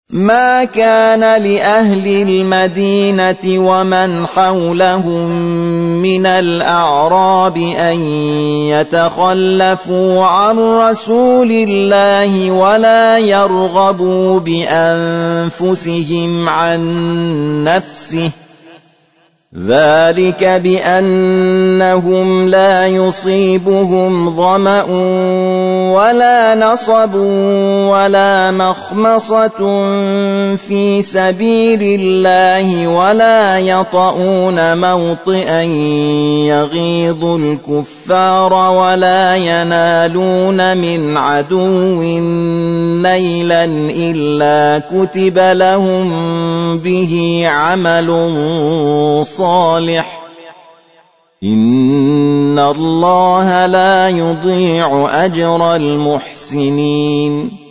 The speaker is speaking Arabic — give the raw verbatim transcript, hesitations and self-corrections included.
ما كان لأهل المدينة ومن حولهم من الأعراب أن يتخلفوا عن رسول الله ولا يرغبوا بأنفسهم عن نفسه، ذلك بأنهم لا يصيبهم ظمأ ولا نصب ولا مخمصة في سبيل الله ولا يطؤون موطئا يغيظ الكفار ولا ينالون من عدو نيلا إلا كتب لهم به عمل صالح، إن الله لا يضيع أجر المحسنين.